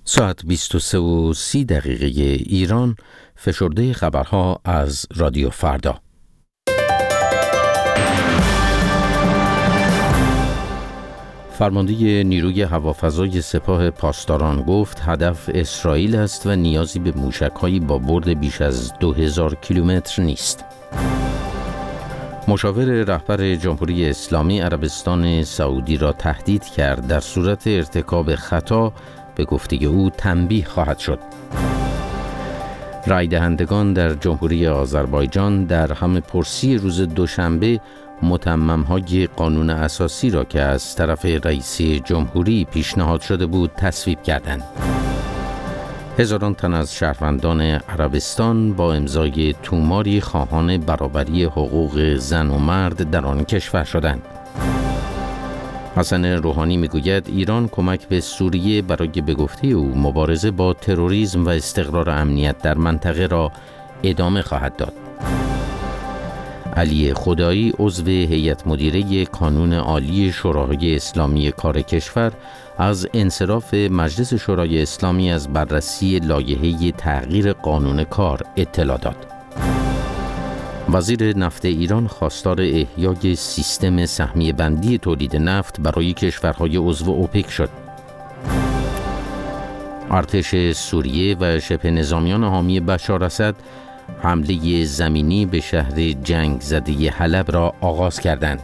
ساعت 23:30 ایران، فشرده خبرها از رادیو فردا. فرمانده نیروی هوافضای سپاه پاسداران گفت هدف اسرائیل است و نیازی به موشک‌هایی با برد بیش از 2000 کیلومتر نیست. مشاور رهبر جمهوری اسلامی عربستان سعودی را تهدید کرد در صورت ارتکاب خطا به گفته او تنبیه خواهد شد. رای دهندگان در جمهوری آذربایجان در همه‌پرسی روز دوشنبه متمم‌های قانون اساسی را که از طرف رئیس جمهوری پیشنهاد شده بود تصویب کردند. هزاران تن از شهروندان عربستان با امضای توماری خواهان برابری حقوق زن و مرد در آن کشور شدند. حسن روحانی میگوید ایران کمک به سوریه برای به گفته او مبارزه با تروریسم و استقرار امنیت در منطقه را ادامه خواهد داد. علی خدایی عضو هیئت مدیره کانون عالی شورای اسلامی کار کشور از انصراف مجلس شورای اسلامی از بررسی لایحه تغییر قانون کار اطلاع داد. وزیر نفت ایران خواستار احیای سیستم سهمیه بندی تولید نفت برای کشورهای عضو اوپک شد. ارتش سوریه و شبه نظامیان حامی بشار اسد حمله زمینی به شهر جنگ زده حلب را آغاز کردند.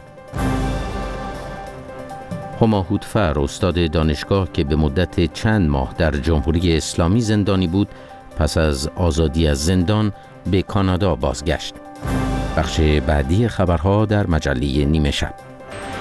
هما هوتفر استاد دانشگاه که به مدت چند ماه در جمهوری اسلامی زندانی بود، پس از آزادی از زندان به کانادا بازگشت. بخش بعدی خبرها در مجله نیمه شب.